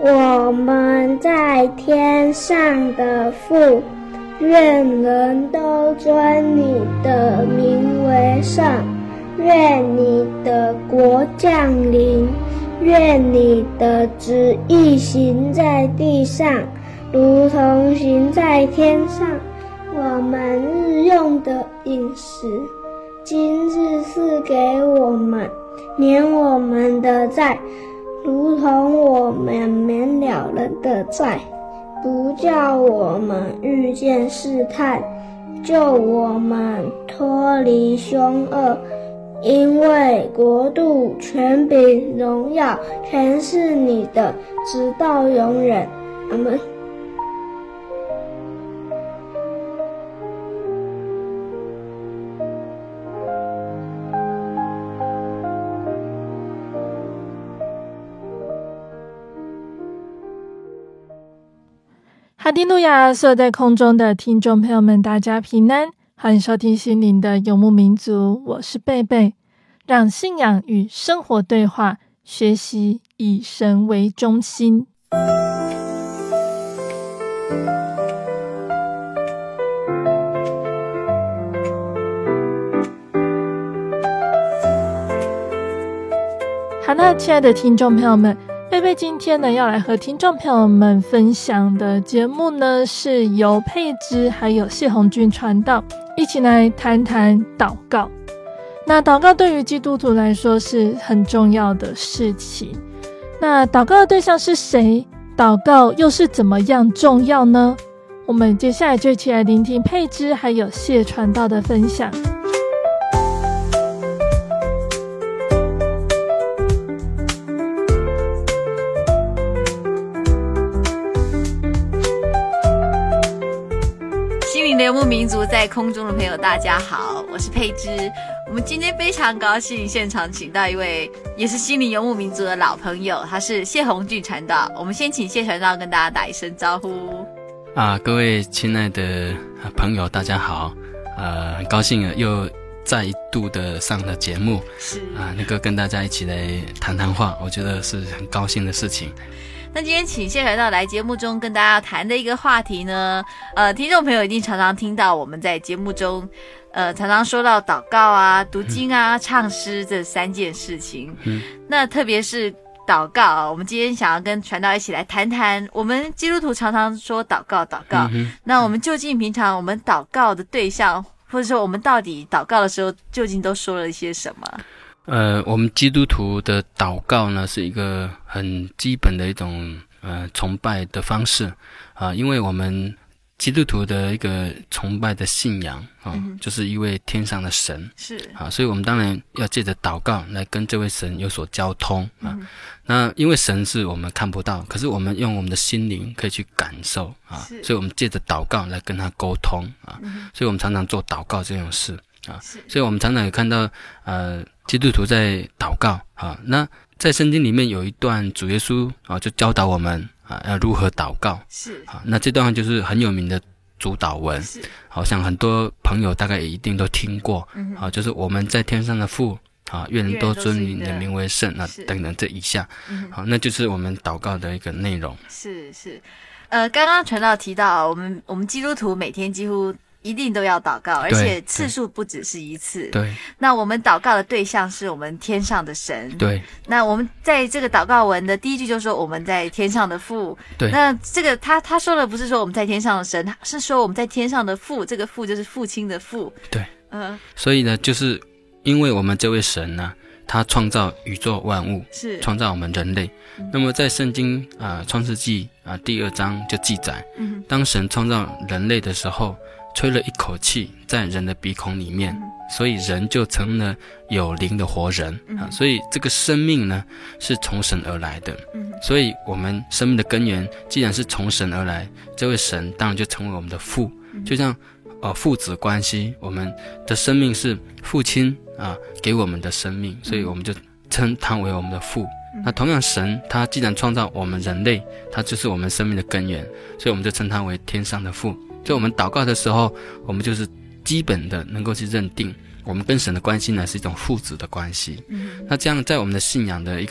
我们在天上的父，愿人都尊你的名为圣，愿你的国降临，愿你的旨意行在地上，如同行在天上。我们日用的饮食，今日赐给我们，免我们的债，如同我们免了人的债，不叫我们遇见试探，救我们脱离凶恶。因为国度、权柄、荣耀，全是你的，直到永远。阿们。 哈利路亚！所有在空中的听众朋友们，大家平安，欢迎收听心灵的游牧民族，我是贝贝。让信仰与生活对话，学习以神为中心。好，那亲爱的听众朋友们，贝贝今天呢要来和听众朋友们分享的节目呢，是由佩芝还有谢红俊传道一起来谈谈祷告。那祷告对于基督徒来说是很重要的事情。那祷告的对象是谁？祷告又是怎么样重要呢？我们接下来就一起来聆听佩芝还有谢传道的分享。 游牧民族在空中的朋友大家好，我是佩芝。我们今天非常高兴现场请到一位也是心灵游牧民族的老朋友，他是谢红俊传道。我们先请谢传道跟大家打一声招呼。 各位亲爱的朋友大家好，很高兴又再一度的上了节目， 是能够跟大家一起来谈谈话，我觉得是很高兴的事情。 那今天请谢传道来节目中跟大家谈的一个话题呢，听众朋友一定常常听到我们在节目中常常说到祷告啊、读经啊、唱诗这三件事情。那特别是祷告，我们今天想要跟传道一起来谈谈，我们基督徒常常说祷告祷告，那我们究竟平常我们祷告的对象，或者说我们到底祷告的时候究竟都说了一些什么？ 我们基督徒的祷告呢，是一个很基本的一种崇拜的方式因为我们基督徒的一个崇拜的信仰就是一位天上的神， 是所以我们当然要借着祷告来跟这位神有所交通那因为神是我们看不到，可是我们用我们的心灵可以去感受所以我们借着祷告来跟他沟通所以我们常常做祷告这种事所以我们常常有看到基督徒在祷告那在圣经里面有一段主耶稣就教导我们要如何祷告， 是那这段就是很有名的主祷文，好像很多朋友大概也一定都听过就是我们在天上的父愿人都尊你的名为圣等等这以下那就是我们祷告的一个内容。 是刚刚传道提到我们基督徒每天几乎一定都要祷告，而且次数不只是一次。 对， 那我们祷告的对象是我们天上的神。 对， 那我们在这个祷告文的第一句就说我们在天上的父。 对， 那这个他说的不是说我们在天上的神，是说我们在天上的父，这个父就是父亲的父。 对，所以呢，就是因为我们这位神呢，他创造宇宙万物， 是创造我们人类。那么在圣经创世纪第2章就记载，当神创造人类的时候，吹了一口气在人的鼻孔里面，所以人就成了有灵的活人所以这个生命呢是从神而来的所以我们生命的根源既然是从神而来，这位神当然就成为我们的父就像父子关系，我们的生命是父亲给我们的生命，所以我们就称他为我们的父那同样神他既然创造我们人类，他就是我们生命的根源，所以我们就称他为天上的父。所以我们祷告的时候，我们就是基本的能够去认定我们跟神的关系呢是一种父子的关系那这样在我们的信仰的一个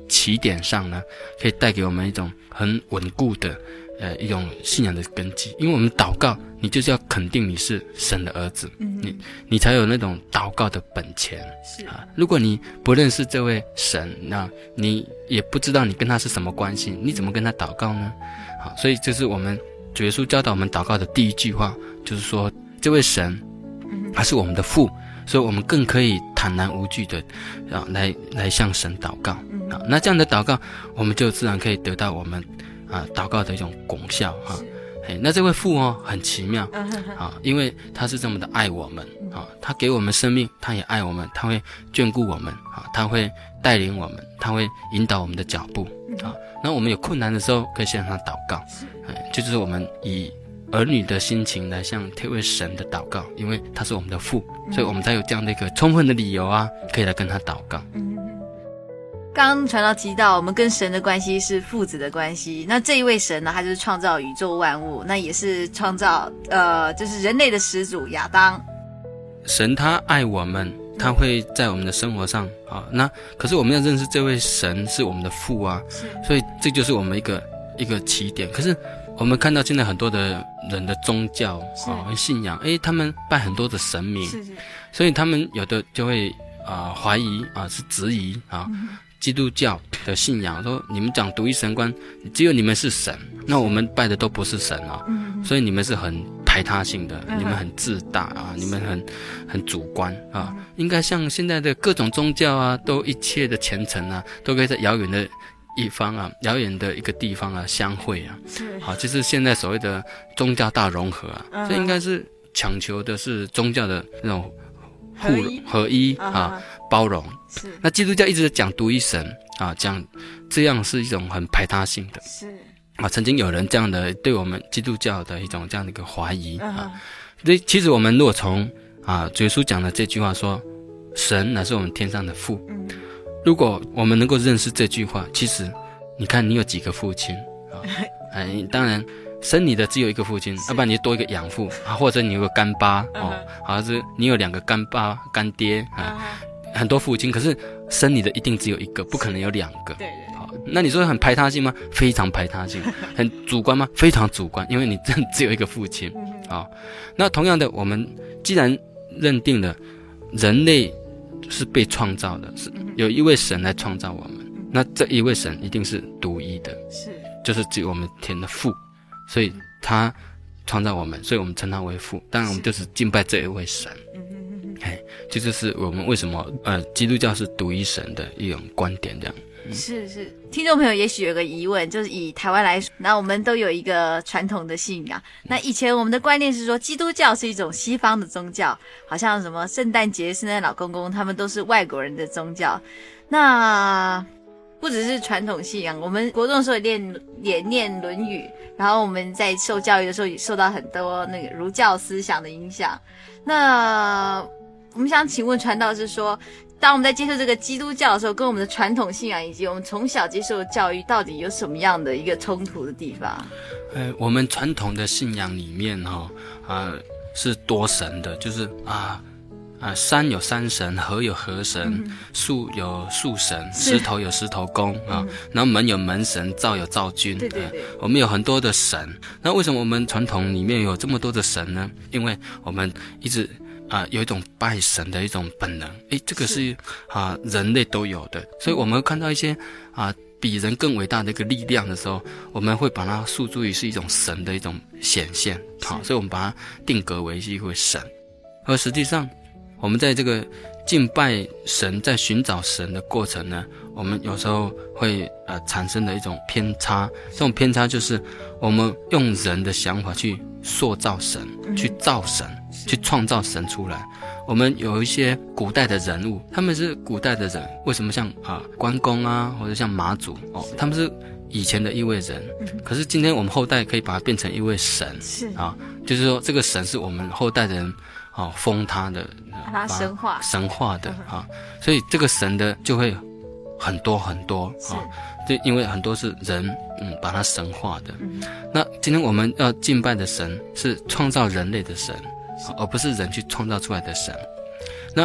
起点上呢，可以带给我们一种很稳固的一种信仰的根基。因为我们祷告，你就是要肯定你是神的儿子，你才有那种祷告的本钱。是啊，如果你不认识这位神，那你也不知道你跟他是什么关系，你怎么跟他祷告呢？好，所以这是我们主耶稣教导我们祷告的第一句话，就是说这位神他是我们的父，所以我们更可以坦然无惧的来向神祷告。那这样的祷告，我们就自然可以得到我们祷告的一种功效哈。那这位父很奇妙因为他是这么的爱我们他给我们生命，他也爱我们，他会眷顾我们他会带领我们，他会引导我们的脚步那我们有困难的时候可以向他祷告，就是我们以儿女的心情来向这位神的祷告，因为他是我们的父，所以我们才有这样的一个充分的理由可以来跟他祷告。 刚刚传道提到我们跟神的关系是父子的关系，那这一位神呢，他就是创造宇宙万物，那也是创造就是人类的始祖亚当。 神他爱我们，他会在我们的生活上那可是我们要认识这位神是我们的父所以这就是我们一个起点。可是我们看到现在很多的人的宗教信仰他们拜很多的神明，所以他们有的就会怀疑是质疑基督教的信仰，说你们讲独一神观，只有你们是神，那我们拜的都不是神所以你们是很排他性的，你们很自大你们很主观应该像现在的各种宗教都一切的虔诚都可以在遥远的一方遥远的一个地方相会就是现在所谓的宗教大融合这应该是强求的是宗教的那种合一包容。那基督教一直讲独一神讲这样是一种很排他性的。曾经有人这样的对我们基督教的一种这样的一个怀疑所以其实我们如果从主耶稣讲的这句话说神乃是我们天上的父，如果我们能够认识这句话，其实你看你有几个父亲当然生你的只有一个父亲，要不然你多一个养父或者你有个干爸好像是你有2个干爸干爹很多父亲，可是生你的一定只有一个，不可能有2个。对，那你说很排他性吗？非常排他性。很主观吗？非常主观，因为你真的只有一个父亲那同样的，我们既然认定了人类是被创造的，是有一位神来创造我们，那这一位神一定是独一的，就是只有我们天的父，所以他创造我们，所以我们称他为父。当然我们就是敬拜这一位神。这就是我们为什么基督教是独一神的一种观点这样。 是，听众朋友也许有个疑问，就是以台湾来说，那我们都有一个传统的信仰，那以前我们的观念是说基督教是一种西方的宗教，好像什么圣诞节圣诞老公公他们都是外国人的宗教。那不只是传统信仰，我们国中的时候也念论语，然后我们在受教育的时候也受到很多那个儒教思想的影响。那我们想请问传道是说，当我们在接受这个基督教的时候，跟我们的传统信仰以及我们从小接受的教育到底有什么样的一个冲突的地方？ 我们传统的信仰里面是多神的，就是山有山神，河有河神，树有树神，石头有石头公然后门有门神，灶有灶君。对，我们有很多的神。那为什么我们传统里面有这么多的神呢？因为我们一直有一种拜神的一种本能，这个是人类都有的，所以我们看到一些比人更伟大的一个力量的时候，我们会把它诉诸于是一种神的一种显现所以我们把它定格为是一位神。而实际上我们在这个敬拜神，在寻找神的过程呢，我们有时候会产生的一种偏差。这种偏差就是我们用人的想法去塑造神，去造神，去创造神出来。我们有一些古代的人物，他们是古代的人，为什么像关公或者像马祖他们是以前的一位人，可是今天我们后代可以把它变成一位神，就是说这个神是我们后代的人封他的， 把他神化的所以这个神的就会很多很多就因为很多是人把它神化的。那今天我们要敬拜的神是创造人类的神，而不是人去创造出来的神。那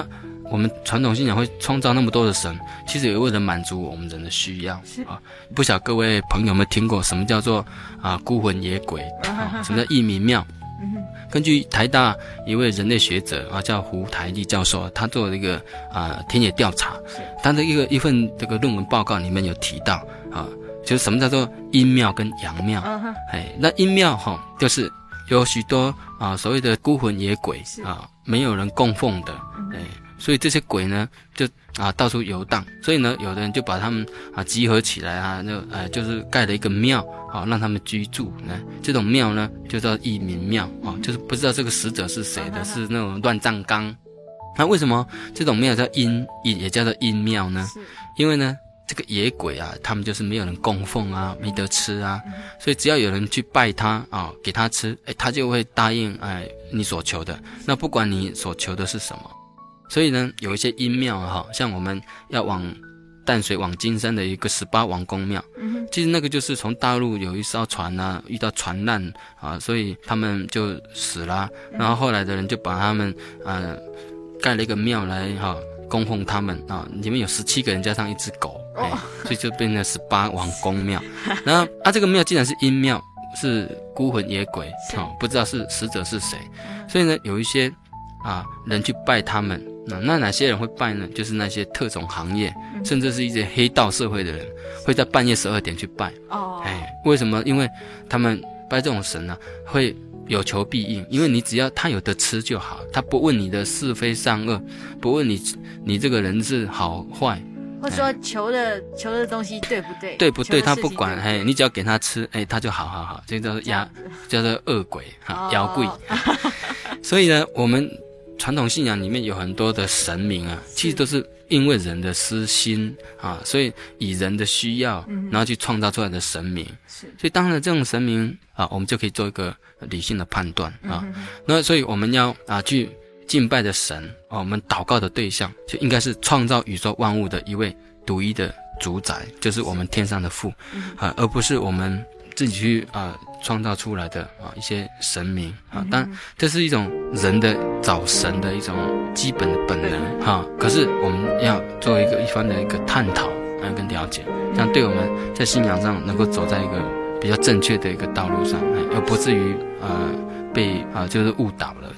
我们传统信仰会创造那么多的神，其实也为了满足我们人的需要啊。不晓得各位朋友有没有听过什么叫做孤魂野鬼啊？什么叫义民庙？根据台大一位人类学者叫胡台丽教授，他做了一个田野调查，他的一份这个论文报告里面有提到就是什么叫做阴庙跟阳庙。那阴庙就是有许多所谓的孤魂野鬼没有人供奉的，所以这些鬼呢就到处游荡，所以呢有的人就把他们集合起来就是盖了一个庙让他们居住。这种庙呢就叫义民庙就是不知道这个死者是谁的，是那种乱葬岗。那为什么这种庙叫阴也叫做阴庙呢？因为呢这个野鬼他们就是没有人供奉没得吃所以只要有人去拜他给他吃，他就会答应你所求的。那不管你所求的是什么。所以呢有一些阴庙像我们要往淡水往金山的一个18王公庙，其实那个就是从大陆有一艘船遇到船难所以他们就死了，然后后来的人就把他们盖了一个庙来供奉他们里面有17个人加上一只狗，所以就变成18王公庙。然后这个庙既然是阴庙，是孤魂野鬼不知道是死者是谁，所以呢有一些人去拜他们。那哪些人会拜呢？就是那些特种行业，甚至是一些黑道社会的人，会在半夜12点去拜。为什么？因为他们拜这种神会有求必应，因为你只要他有得吃就好，他不问你的是非善恶，不问你这个人是好坏， 或者说求的东西对不对？ 对不对？他不管，你只要给他吃，他就好，这叫做叫做恶鬼妖怪。所以呢，我们传统信仰里面有很多的神明其实都是因为人的私心所以以人的需要然后去创造出来的神明。所以当然这种神明我们就可以做一个理性的判断那所以我们要去敬拜的神我们祷告的对象就应该是创造宇宙万物的一位独一的主宰，就是我们天上的父而不是我们自己去创造出来的一些神明当然这是一种人的找神的一种基本的本能可是我们要做一番的一个探讨跟了解，这样对我们在信仰上能够走在一个比较正确的一个道路上而不至于被就是误导了。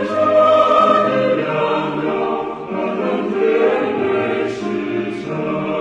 Thank you.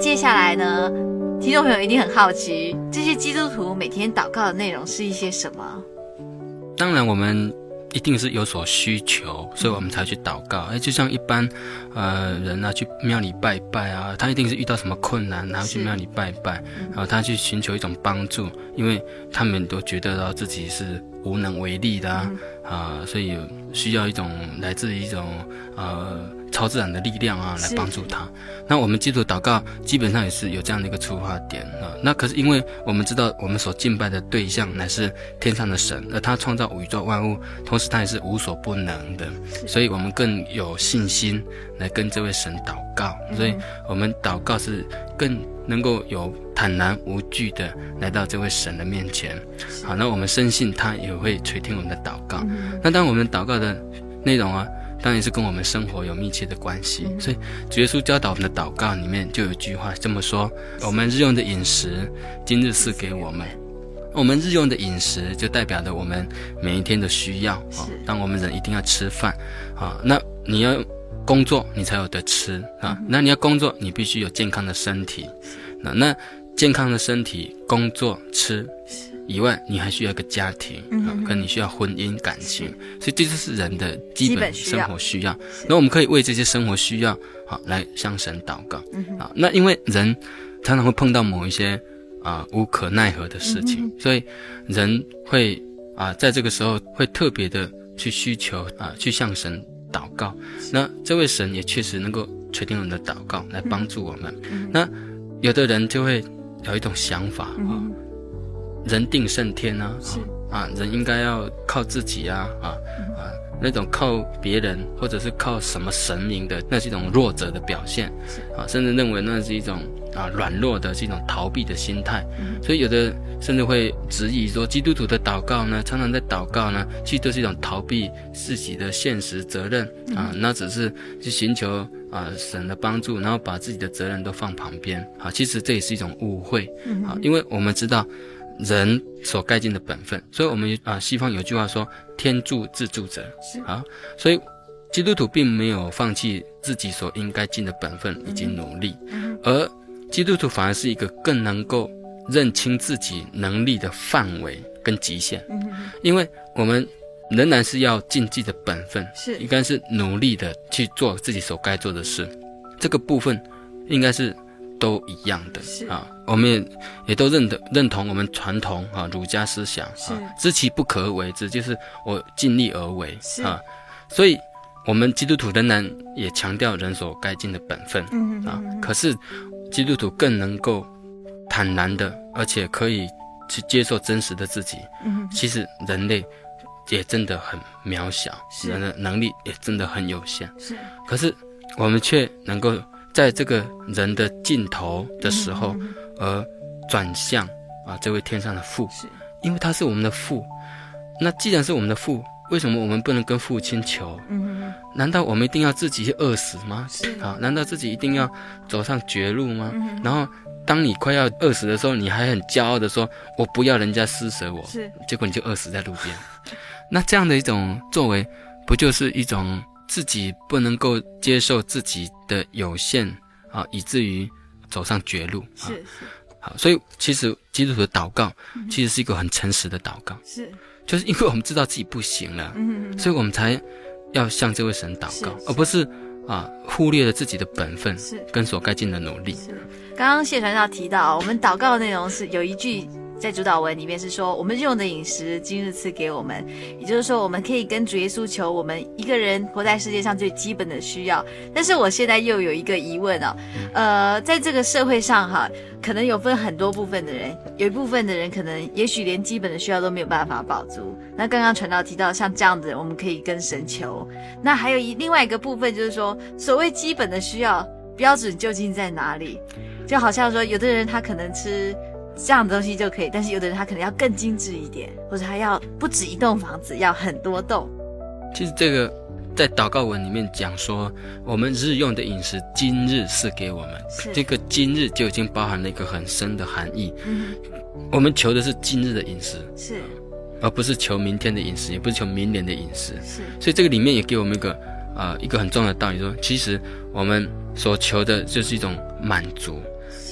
接下来呢，听众朋友一定很好奇，这些基督徒每天祷告的内容是一些什么？ 当然我们一定是有所需求，所以我们才去祷告。就像一般人啊去庙里拜拜啊，他一定是遇到什么困难，然后去庙里拜拜，然后他去寻求一种帮助，因为他们都觉得到自己是无能为力的所以需要一种来自于一种超自然的力量来帮助他。那我们基督祷告基本上也是有这样的一个出发点那可是因为我们知道我们所敬拜的对象乃是天上的神，而他创造宇宙万物，同时他也是无所不能的，所以我们更有信心来跟这位神祷告。所以我们祷告是更能够有坦然无惧的来到这位神的面前。好，那我们深信他也会垂听我们的祷告。那当我们祷告的内容当然是跟我们生活有密切的关系。所以主耶稣教导我们的祷告里面就有一句话这么说：我们日用的饮食今日赐给我们。我们日用的饮食就代表着我们每一天的需要当我们人一定要吃饭那你要工作你才有得吃那你要工作你必须有健康的身体那健康的身体工作吃以外，你还需要一个家庭跟你需要婚姻感情，所以这就是人的基本生活需要。那我们可以为这些生活需要来向神祷告那因为人常常会碰到某一些无可奈何的事情所以人会在这个时候会特别的去需求去向神祷告。那这位神也确实能够垂听我们的祷告来帮助我们那有的人就会有一种想法人定胜天人应该要靠自己那种靠别人或者是靠什么神明的，那是一种弱者的表现甚至认为那是一种软弱的，是一种逃避的心态所以有的甚至会质疑说基督徒的祷告呢，常常在祷告呢其实都是一种逃避自己的现实责任那只是去寻求神的帮助，然后把自己的责任都放旁边其实这也是一种误会因为我们知道人所该尽的本分，所以我们西方有句话说天助自助者所以基督徒并没有放弃自己所应该尽的本分以及努力而基督徒反而是一个更能够认清自己能力的范围跟极限因为我们仍然是要尽自己的本分应该是努力的去做自己所该做的事，这个部分应该是都一样的我们也都认同我们传统儒家思想知其不可而为之，就是我尽力而为所以我们基督徒仍然也强调人所该尽的本分可是基督徒更能够坦然的而且可以去接受真实的自己其实人类也真的很渺小，人的能力也真的很有限可是我们却能够在这个人的尽头的时候而转向这位天上的父因为他是我们的父。那既然是我们的父，为什么我们不能跟父亲求难道我们一定要自己去饿死吗难道自己一定要走上绝路吗然后当你快要饿死的时候，你还很骄傲的说我不要人家施舍我结果你就饿死在路边那这样的一种作为不就是一种自己不能够接受自己的有限以至于走上绝路好，所以其实基督徒的祷告其实是一个很诚实的祷告就是因为我们知道自己不行了所以我们才要向这位神祷告而不是忽略了自己的本分跟所该尽的努力刚刚谢传道提到我们祷告的内容是有一句在主祷文里面是说我们日用的饮食今日赐给我们，也就是说我们可以跟主耶稣求我们一个人活在世界上最基本的需要。但是我现在又有一个疑问在这个社会上可能有分很多部分的人，有一部分的人可能也许连基本的需要都没有办法饱足，那刚刚传道提到像这样的我们可以跟神求，那还有另外一个部分就是说所谓基本的需要标准究竟在哪里，就好像说有的人他可能吃这样的东西就可以，但是有的人他可能要更精致一点，或者他要不止一栋房子，要很多栋。 其实这个在祷告文里面讲说我们日用的饮食今日赐给我们，这个今日就已经包含了一个很深的含义我们求的是今日的饮食而不是求明天的饮食，也不是求明年的饮食所以这个里面也给我们一个很重要的道理，说其实我们所求的就是一种满足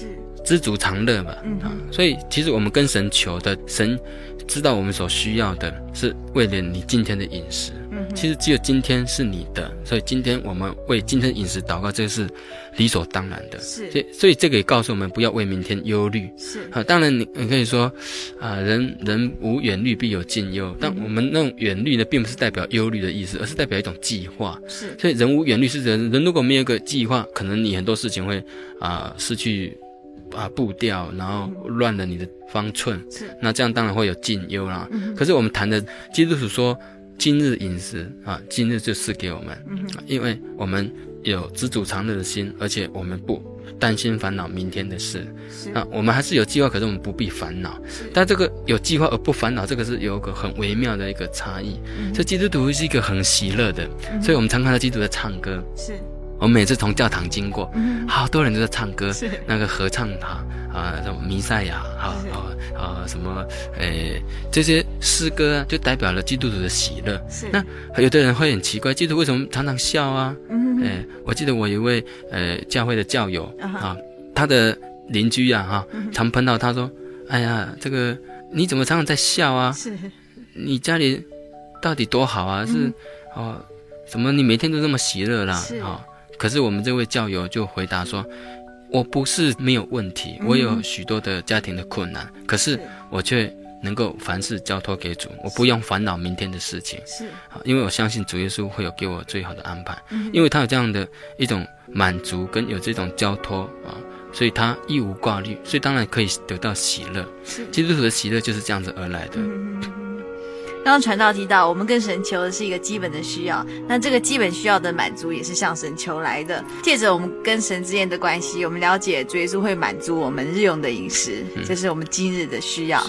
知足常乐嘛，所以其实我们跟神求的，神知道我们所需要的是为了你今天的饮食，其实只有今天是你的，所以今天我们为今天的饮食祷告，这是理所当然的。所以这个也告诉我们不要为明天忧虑。当然你可以说人无远虑必有近忧，但我们那种远虑呢，并不是代表忧虑的意思，而是代表一种计划。所以人无远虑是人如果没有一个计划，可能你很多事情会失去步调，然后乱了你的方寸，那这样当然会有近忧啦。可是我们谈的基督徒说今日饮食今日就赐给我们，因为我们有知足常乐的心，而且我们不担心烦恼明天的事。我们还是有计划，可是我们不必烦恼。但这个有计划而不烦恼，这个是有一个很微妙的一个差异。所以基督徒是一个很喜乐的，所以我们常看到基督徒在唱歌。我们每次从教堂经过，好多人都在唱歌，那个合唱堂什么弥赛亚什么这些诗歌就代表了基督徒的喜乐。那有的人会很奇怪，基督徒为什么常常笑啊？我记得我有一位教会的教友他的邻居常碰到他说：“哎呀，这个你怎么常常在笑啊？你家里到底多好啊？是怎么你每天都这么喜乐啦？”可是我们这位教友就回答说：“我不是没有问题，我有许多的家庭的困难，可是我却能够凡事交托给主，我不用烦恼明天的事情，因为我相信主耶稣会有给我最好的安排，因为他有这样的一种满足跟有这种交托所以他一无挂虑，所以当然可以得到喜乐。基督徒的喜乐就是这样子而来的。” 刚刚传道提到，我们跟神求的是一个基本的需要，那这个基本需要的满足也是向神求来的。借着我们跟神之间的关系，我们了解主耶稣会满足我们日用的饮食，这是我们今日的需要。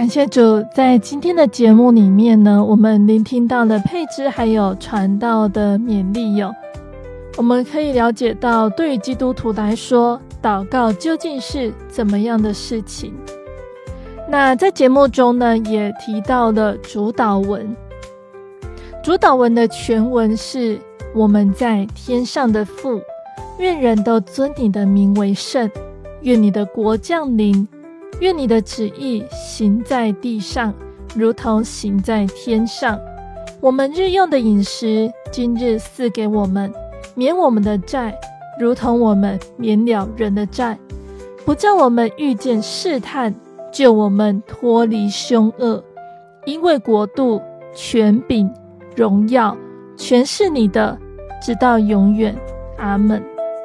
感谢主，在今天的节目里面呢，我们聆听到了佩芝还有传道的勉励哟。我们可以了解到，对于基督徒来说，祷告究竟是怎么样的事情。那在节目中呢，也提到了主祷文。主祷文的全文是：我们在天上的父，愿人都尊你的名为圣，愿你的国降临，愿你的旨意行在地上，如同行在天上。我们日用的饮食，今日赐给我们，免我们的债，如同我们免了人的债，不叫我们遇见试探，救我们脱离凶恶。因为国度、权柄、荣耀，全是你的，直到永远。阿们。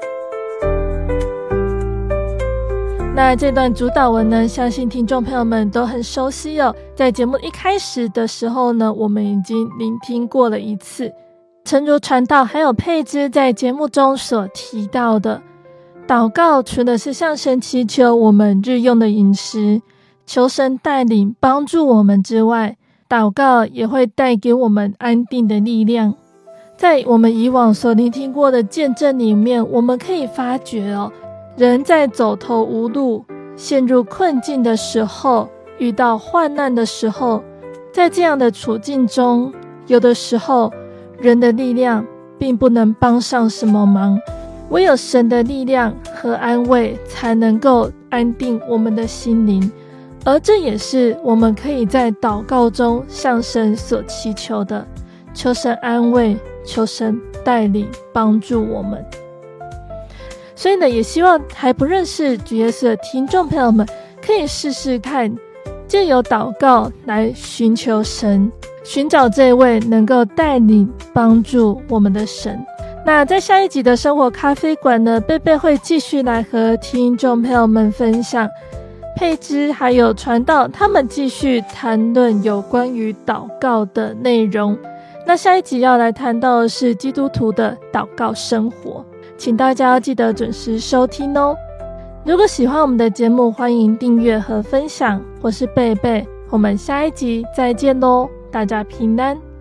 那这段主祷文呢，相信听众朋友们都很熟悉哦。在节目一开始的时候呢，我们已经聆听过了一次。诚如传道还有佩芝在节目中所提到的，祷告除了是向神祈求我们日用的饮食，求神带领帮助我们之外，祷告也会带给我们安定的力量。在我们以往所聆听过的见证里面，我们可以发觉人在走投无路、陷入困境的时候，遇到患难的时候，在这样的处境中，有的时候人的力量并不能帮上什么忙，唯有神的力量和安慰才能够安定我们的心灵。而这也是我们可以在祷告中向神所祈求的，求神安慰，求神带领帮助我们。所以呢，也希望还不认识主耶稣的听众朋友们可以试试看，借由祷告来寻求神，寻找这位能够带领帮助我们的神。那在下一集的生活咖啡馆呢，贝贝会继续来和听众朋友们分享佩芝还有传道他们继续谈论有关于祷告的内容。那下一集要来谈到的是基督徒的祷告生活，请大家要记得准时收听哦。如果喜欢我们的节目，欢迎订阅和分享。我是贝贝，我们下一集再见咯，大家平安。